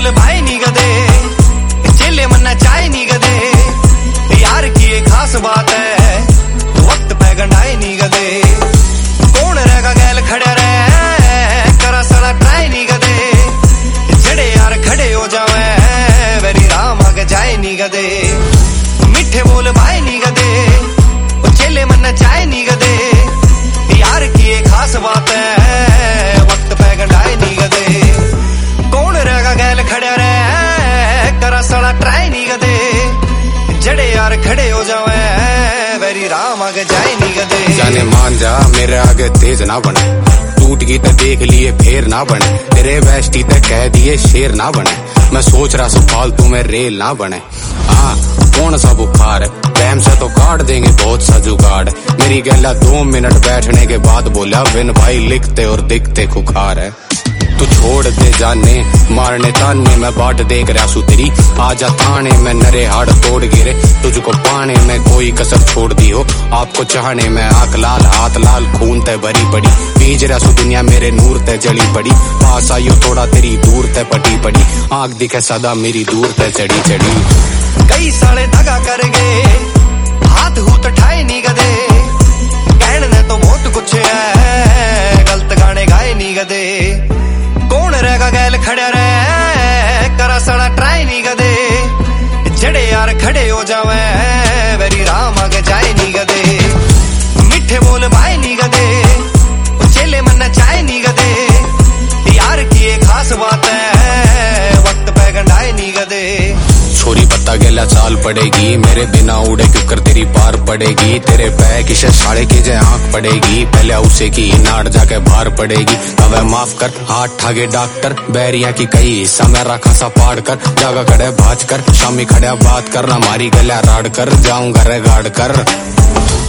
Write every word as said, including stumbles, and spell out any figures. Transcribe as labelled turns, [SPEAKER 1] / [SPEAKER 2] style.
[SPEAKER 1] बोल भाई नी गदे, चेले मन्ना चाय नी गदे, यार की ये खास बात है वक्त पे गंढाए नी गदे। कौन रहेगा गैल खड़े रहे करा सड़ा ट्राई नी गदे, जड़े यार खड़े हो जावे वेरी राम आगे जाए नी गदे। मिठे बोल भाई नी गदे, चेले मन्ना चाय नी गदे, यार की ये खास बात है वक्त पे गंढाए नी गदे। कौन रहेगा गैल खड़े रहे करा सड़ा ट्राई नी गदे, जड़े यार खड़े हो जावे वेरी राम आगे जाए नी गदे।
[SPEAKER 2] जाने मान जा मेरे आगे तेज ना बने, टूट गई तो देख लिए फेर ना बने, तेरे बेस्टी ते कह दिए शेर ना बने। मैं सोच रहा सो फालतू में रेल ना बने। हाँ कौन सा बुखार है, टाइम से तो काट देंगे बहुत सा जुगाड़। मेरी गैला दो मिनट बैठने के बाद बोला बिन भाई लिखते और दिखते खुखार है। तू छोड़ दे जाने मारने ताने मैं बाट देख रहा सू तेरी, आजा थाने में नरे हाड़ तोड़ गिरे, तुझको पाने में कोई कसर छोड़ दी हो। आपको चाहने में आंख लाल हाथ लाल खून ते भरी पड़ी, बीज रहा सू दुनिया मेरे नूर ते जली पड़ी। पास आइयो थोड़ा तेरी दूर ते पटी पड़ी, आंख दिखे सदा मेरी दूर ते चढ़ी चढ़ी।
[SPEAKER 1] कई साले दगा कर गए हाथ हूत ठाए नी गदे, कहने तो बहुत कुछ है गलत गाने गाए नी गदे। कौन रहेगा गैल खड़ा रहे करा सड़ा ट्राई नी गदे, जड़े यार खड़े हो जावे वेरी राम आगे जाए नी गदे। मिठे बोल भाई नी गदे, चेले मन्ना चाय नी गदे, यार की ये खास बात है वक्त पे गंढाए नी गदे।
[SPEAKER 2] छोरी पत्ता गेला चाल पड़ेगी, मेरे बिना उड़े क्यों कर तेरी पार पड़ेगी। तेरे पै किसे साड़े की जे आंख पड़ेगी, पहले उसे की नाड़ जाके बाहर पड़ेगी। अब माफ कर हाथ ठागे डॉक्टर, बैरिया की कई हिस्सा में रखा सा पाड़ कर, जागा खड़े भाज कर शामी खड़े बात करना मारी गला राड़ कर, जाऊं घर गाड़ कर।